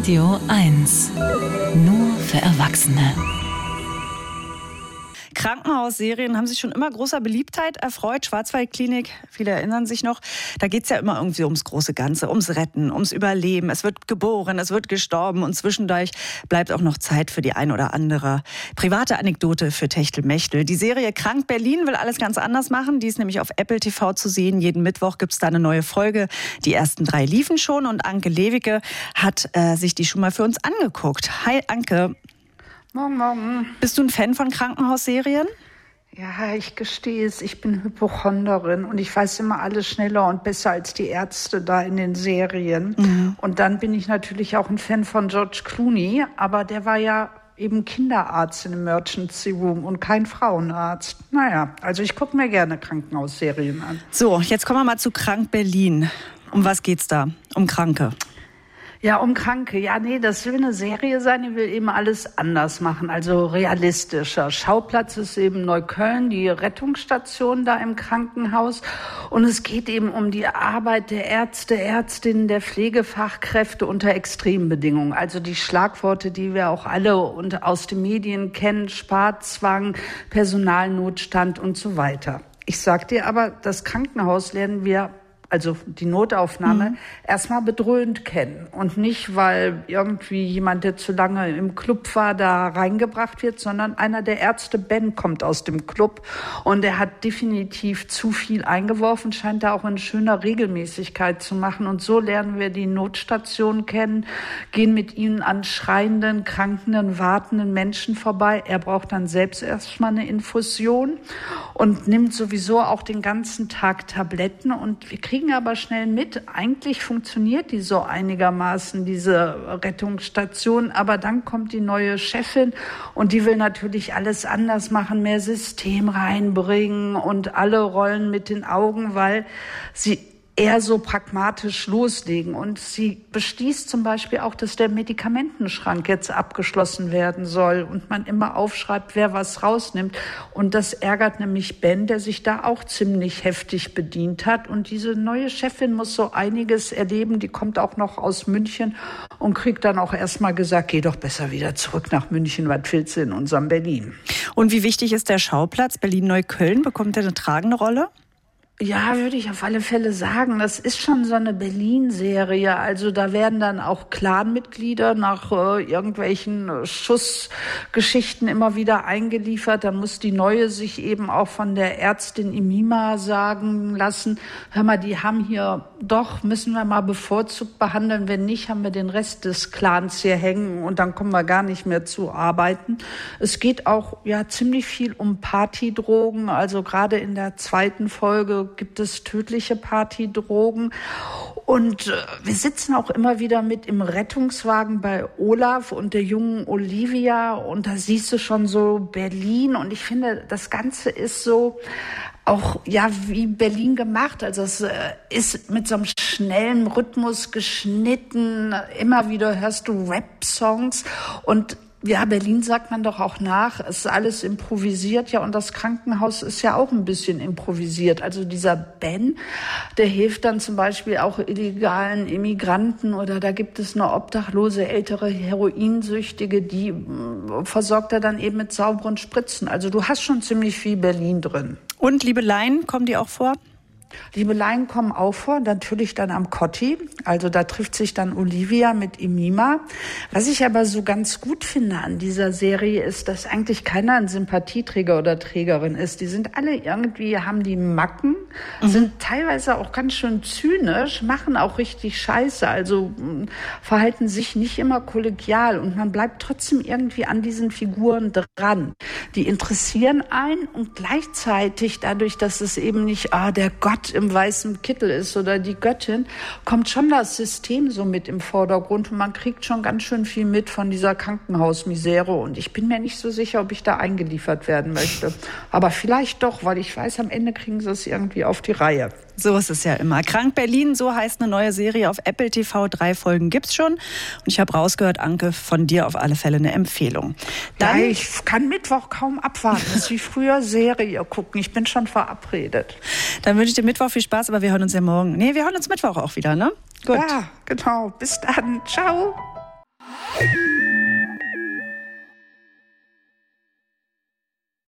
Radio 1. Nur für Erwachsene. Krankenhausserien haben sich schon immer großer Beliebtheit erfreut. Schwarzwaldklinik, viele erinnern sich noch. Da geht es ja immer irgendwie ums große Ganze, ums Retten, ums Überleben. Es wird geboren, es wird gestorben und zwischendurch bleibt auch noch Zeit für die ein oder andere private Anekdote für Techtelmechtel. Die Serie Krank Berlin will alles ganz anders machen. Die ist nämlich auf Apple TV zu sehen. Jeden Mittwoch gibt es da eine neue Folge. Die ersten 3 liefen schon und Anke Lewicke hat sich die schon mal für uns angeguckt. Hi Anke. Morgen, morgen. Bist du ein Fan von Krankenhausserien? Ja, ich gestehe es, ich bin Hypochonderin und ich weiß immer alles schneller und besser als die Ärzte da in den Serien. Mhm. Und dann bin ich natürlich auch ein Fan von George Clooney, aber der war ja eben Kinderarzt in einem Emergency Room und kein Frauenarzt. Naja, also ich gucke mir gerne Krankenhausserien an. So, jetzt kommen wir mal zu Krank Berlin. Um was geht's da? Um Kranke? Ja, um Kranke. Ja, nee, das will eine Serie sein, die will eben alles anders machen, also realistischer. Schauplatz ist eben Neukölln, die Rettungsstation da im Krankenhaus. Und es geht eben um die Arbeit der Ärzte, Ärztinnen, der Pflegefachkräfte unter Extrembedingungen. Also die Schlagworte, die wir auch alle aus den Medien kennen, Sparzwang, Personalnotstand und so weiter. Ich sag dir aber, das Krankenhaus lernen wir, also die Notaufnahme, erstmal bedröhnt kennen. Und nicht, weil irgendwie jemand, der zu lange im Club war, da reingebracht wird, sondern einer der Ärzte, Ben, kommt aus dem Club und er hat definitiv zu viel eingeworfen, scheint da auch in schöner Regelmäßigkeit zu machen. Und so lernen wir die Notstation kennen, gehen mit ihnen an schreienden, krankenden, wartenden Menschen vorbei. Er braucht dann selbst erstmal eine Infusion und nimmt sowieso auch den ganzen Tag Tabletten. Und wir kriegen aber schnell mit, eigentlich funktioniert die so einigermaßen, diese Rettungsstation, aber dann kommt die neue Chefin und die will natürlich alles anders machen, mehr System reinbringen und alle rollen mit den Augen, weil sie eher so pragmatisch loslegen. Und sie beschließt zum Beispiel auch, dass der Medikamentenschrank jetzt abgeschlossen werden soll und man immer aufschreibt, wer was rausnimmt. Und das ärgert nämlich Ben, der sich da auch ziemlich heftig bedient hat. Und diese neue Chefin muss so einiges erleben. Die kommt auch noch aus München und kriegt dann auch erstmal gesagt, geh doch besser wieder zurück nach München, was willst du in unserem Berlin? Und wie wichtig ist der Schauplatz Berlin-Neukölln? Bekommt er eine tragende Rolle? Ja, würde ich auf alle Fälle sagen. Das ist schon so eine Berlin-Serie. Also da werden dann auch Clanmitglieder nach irgendwelchen Schussgeschichten immer wieder eingeliefert. Dann muss die Neue sich eben auch von der Ärztin Imima sagen lassen, hör mal, die haben hier doch, müssen wir mal bevorzugt behandeln. Wenn nicht, haben wir den Rest des Clans hier hängen und dann kommen wir gar nicht mehr zu arbeiten. Es geht auch ja ziemlich viel um Partydrogen. Also gerade in der 2. Folge gibt es tödliche Partydrogen. Und wir sitzen auch immer wieder mit im Rettungswagen bei Olaf und der jungen Olivia. Und da siehst du schon so Berlin. Und ich finde, das Ganze ist so auch, ja, wie Berlin gemacht. Also es ist mit so einem schnellen Rhythmus geschnitten. Immer wieder hörst du Rap-Songs und ja, Berlin sagt man doch auch nach, es ist alles improvisiert, ja, und das Krankenhaus ist ja auch ein bisschen improvisiert. Also dieser Ben, der hilft dann zum Beispiel auch illegalen Immigranten oder da gibt es eine obdachlose ältere Heroinsüchtige, die versorgt er dann eben mit sauberen Spritzen. Also du hast schon ziemlich viel Berlin drin. Und Liebeleien, kommen die auch vor? Liebeleien kommen auch vor, natürlich dann am Kotti. Also da trifft sich dann Olivia mit Imima. Was ich aber so ganz gut finde an dieser Serie ist, dass eigentlich keiner ein Sympathieträger oder Trägerin ist. Die sind alle irgendwie, haben die Macken, sind teilweise auch ganz schön zynisch, machen auch richtig Scheiße, also verhalten sich nicht immer kollegial und man bleibt trotzdem irgendwie an diesen Figuren dran. Die interessieren einen und gleichzeitig dadurch, dass es eben nicht der Gott im weißen Kittel ist oder die Göttin, kommt schon das System so mit im Vordergrund und man kriegt schon ganz schön viel mit von dieser Krankenhausmisere und ich bin mir nicht so sicher, ob ich da eingeliefert werden möchte. Aber vielleicht doch, weil ich weiß, am Ende kriegen sie es irgendwie auf die Reihe. So ist es ja immer. Krank Berlin, so heißt eine neue Serie auf Apple TV. 3 Folgen gibt's schon. Und ich habe rausgehört, Anke, von dir auf alle Fälle eine Empfehlung. Dann, ja, ich kann Mittwoch kaum abwarten. Das ist wie früher Serie gucken. Ich bin schon verabredet. Dann wünsche ich dir Mittwoch viel Spaß, aber wir hören uns ja morgen. Nee, wir hören uns Mittwoch auch wieder, ne? Gut. Ja, genau. Bis dann. Ciao.